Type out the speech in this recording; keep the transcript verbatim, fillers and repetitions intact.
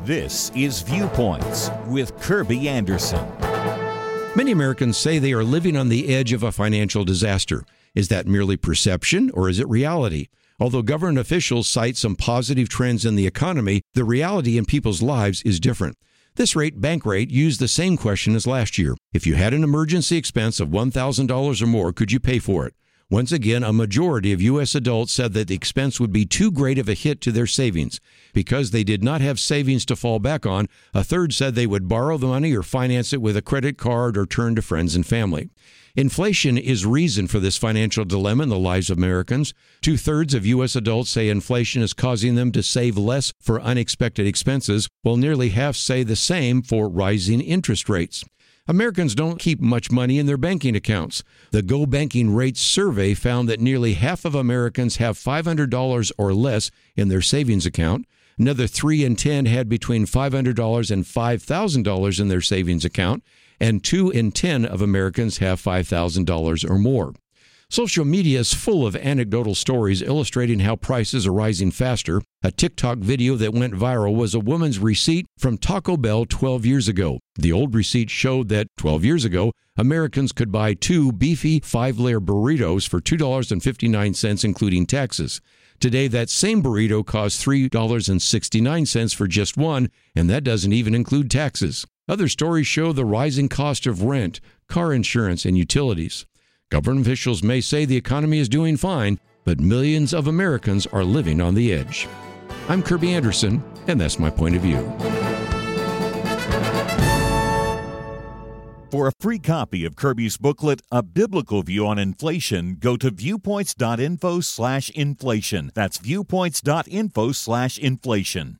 This is Viewpoints with Kirby Anderson. Many Americans say they are living on the edge of a financial disaster. Is that merely perception or is it reality? Although government officials cite some positive trends in the economy, the reality in people's lives is different. This rate, Bankrate, used the same question as last year. If you had an emergency expense of one thousand dollars or more, could you pay for it? Once again, a majority of U S adults said that the expense would be too great of a hit to their savings. Because they did not have savings to fall back on, a third said they would borrow the money or finance it with a credit card or turn to friends and family. Inflation is reason for this financial dilemma in the lives of Americans. Two-thirds of U S adults say inflation is causing them to save less for unexpected expenses, while nearly half say the same for rising interest rates. Americans don't keep much money in their banking accounts. The Go Banking Rates survey found that nearly half of Americans have five hundred dollars or less in their savings account. Another three in ten had between five hundred dollars and five thousand dollars in their savings account, and two in ten of Americans have five thousand dollars or more. Social media is full of anecdotal stories illustrating how prices are rising faster. A TikTok video that went viral was a woman's receipt from Taco Bell twelve years ago. The old receipt showed that twelve years ago, Americans could buy two beefy five-layer burritos for two dollars and fifty-nine cents, including taxes. Today, that same burrito costs three dollars and sixty-nine cents for just one, and that doesn't even include taxes. Other stories show the rising cost of rent, car insurance, and utilities. Government officials may say the economy is doing fine, but millions of Americans are living on the edge. I'm Kirby Anderson, and that's my point of view. For a free copy of Kirby's booklet, A Biblical View on Inflation, go to viewpoints.info slash inflation. That's viewpoints.info slash inflation.